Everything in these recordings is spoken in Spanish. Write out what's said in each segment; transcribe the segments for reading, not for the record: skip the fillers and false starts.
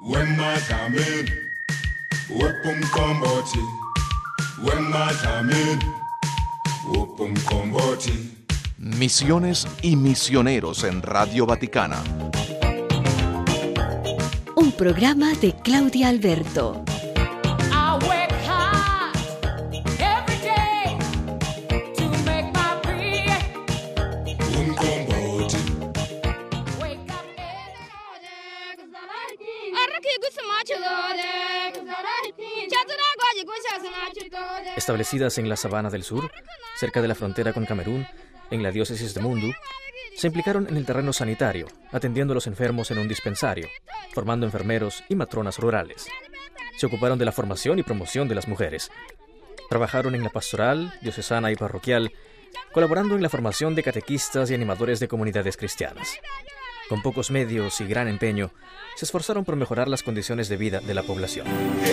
Wemadlamini, wepumkomboti. Wemadlamini, wepumkomboti. Misiones y misioneros en Radio Vaticana. Un programa de Claudia Alberto. Establecidas en la Sabana del Sur, cerca de la frontera con Camerún, en la diócesis de Mundu, se implicaron en el terreno sanitario, atendiendo a los enfermos en un dispensario, formando enfermeros y matronas rurales. Se ocuparon de la formación y promoción de las mujeres. Trabajaron en la pastoral, diocesana y parroquial, colaborando en la formación de catequistas y animadores de comunidades cristianas. Con pocos medios y gran empeño, se esforzaron por mejorar las condiciones de vida de la población.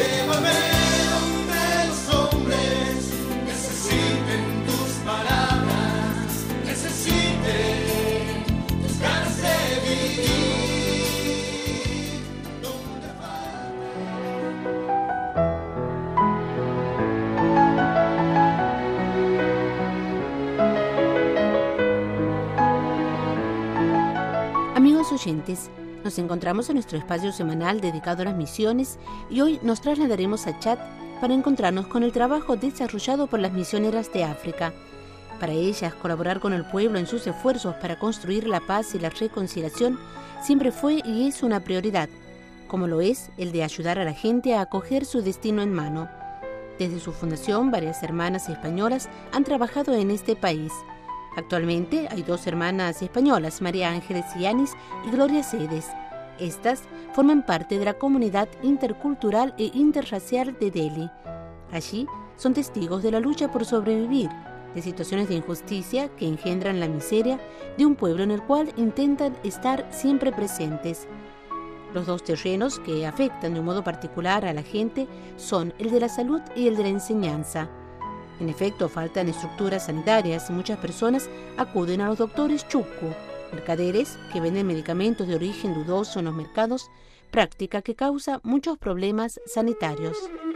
Amigos oyentes, nos encontramos en nuestro espacio semanal dedicado a las misiones y hoy nos trasladaremos a Chad para encontrarnos con el trabajo desarrollado por las misioneras de África. Para ellas, colaborar con el pueblo en sus esfuerzos para construir la paz y la reconciliación siempre fue y es una prioridad, como lo es el de ayudar a la gente a acoger su destino en mano. Desde su fundación, varias hermanas españolas han trabajado en este país. Actualmente hay 2 hermanas españolas, María Ángeles Yanis y Gloria Cedes. Estas forman parte de la comunidad intercultural e interracial de Delhi. Allí son testigos de la lucha por sobrevivir, de situaciones de injusticia que engendran la miseria de un pueblo en el cual intentan estar siempre presentes. Los 2 terrenos que afectan de un modo particular a la gente son el de la salud y el de la enseñanza. En efecto, faltan estructuras sanitarias y muchas personas acuden a los doctores chucu, mercaderes que venden medicamentos de origen dudoso en los mercados, práctica que causa muchos problemas sanitarios.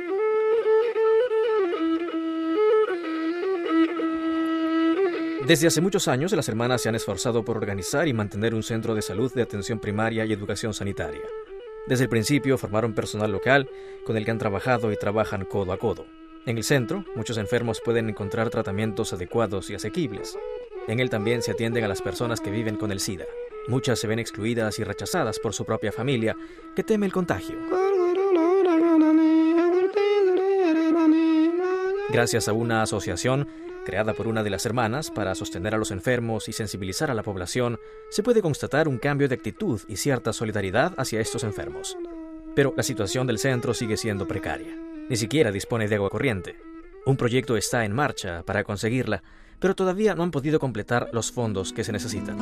Desde hace muchos años, las hermanas se han esforzado por organizar y mantener un centro de salud de atención primaria y educación sanitaria. Desde el principio formaron personal local con el que han trabajado y trabajan codo a codo. En el centro, muchos enfermos pueden encontrar tratamientos adecuados y asequibles. En él también se atienden a las personas que viven con el SIDA. Muchas se ven excluidas y rechazadas por su propia familia, que teme el contagio. Gracias a una asociación creada por una de las hermanas para sostener a los enfermos y sensibilizar a la población, se puede constatar un cambio de actitud y cierta solidaridad hacia estos enfermos. Pero la situación del centro sigue siendo precaria. Ni siquiera dispone de agua corriente. Un proyecto está en marcha para conseguirla, pero todavía no han podido completar los fondos que se necesitan.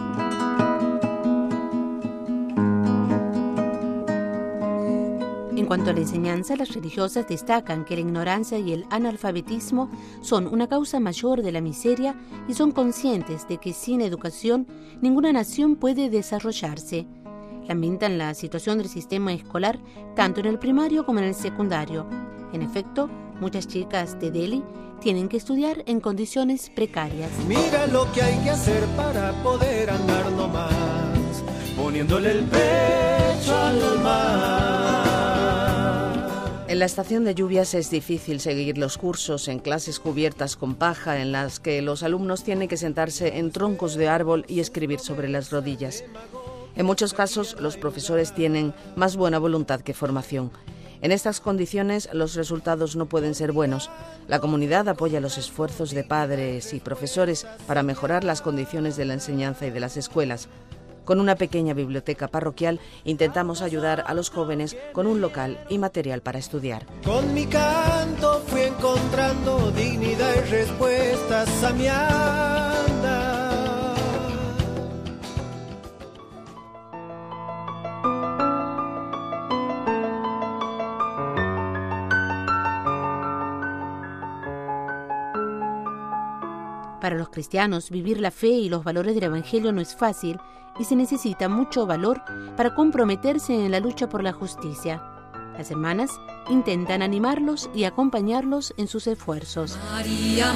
En cuanto a la enseñanza, las religiosas destacan que la ignorancia y el analfabetismo son una causa mayor de la miseria y son conscientes de que sin educación ninguna nación puede desarrollarse. Lamentan la situación del sistema escolar tanto en el primario como en el secundario. En efecto, muchas chicas de Delhi tienen que estudiar en condiciones precarias. Mira lo que hay que hacer para poder andar nomás, poniéndole el pecho al mar. En la estación de lluvias es difícil seguir los cursos en clases cubiertas con paja en las que los alumnos tienen que sentarse en troncos de árbol y escribir sobre las rodillas. En muchos casos, los profesores tienen más buena voluntad que formación. En estas condiciones, los resultados no pueden ser buenos. La comunidad apoya los esfuerzos de padres y profesores para mejorar las condiciones de la enseñanza y de las escuelas. Con una pequeña biblioteca parroquial, intentamos ayudar a los jóvenes con un local y material para estudiar. Con mi canto fui encontrando dignidad y respuestas a mi andar. Para los cristianos, vivir la fe y los valores del Evangelio no es fácil y se necesita mucho valor para comprometerse en la lucha por la justicia. Las hermanas intentan animarlos y acompañarlos en sus esfuerzos. María,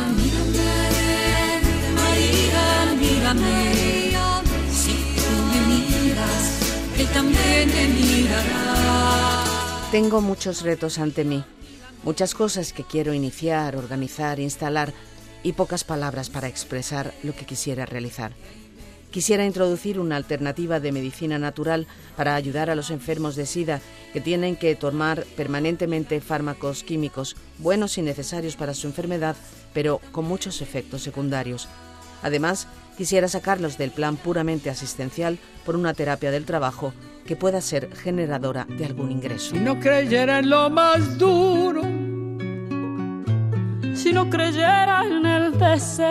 mírame, si tú me miras, Él también te mirará. Tengo muchos retos ante mí, muchas cosas que quiero iniciar, organizar, instalar y pocas palabras para expresar lo que quisiera realizar. Quisiera introducir una alternativa de medicina natural para ayudar a los enfermos de SIDA que tienen que tomar permanentemente fármacos químicos buenos y necesarios para su enfermedad, pero con muchos efectos secundarios. Además, quisiera sacarlos del plan puramente asistencial por una terapia del trabajo que pueda ser generadora de algún ingreso. Si no creyera en lo más duro, si no creyera en el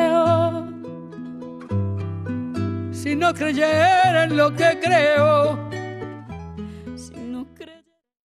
deseo, si no creyera en lo que creo,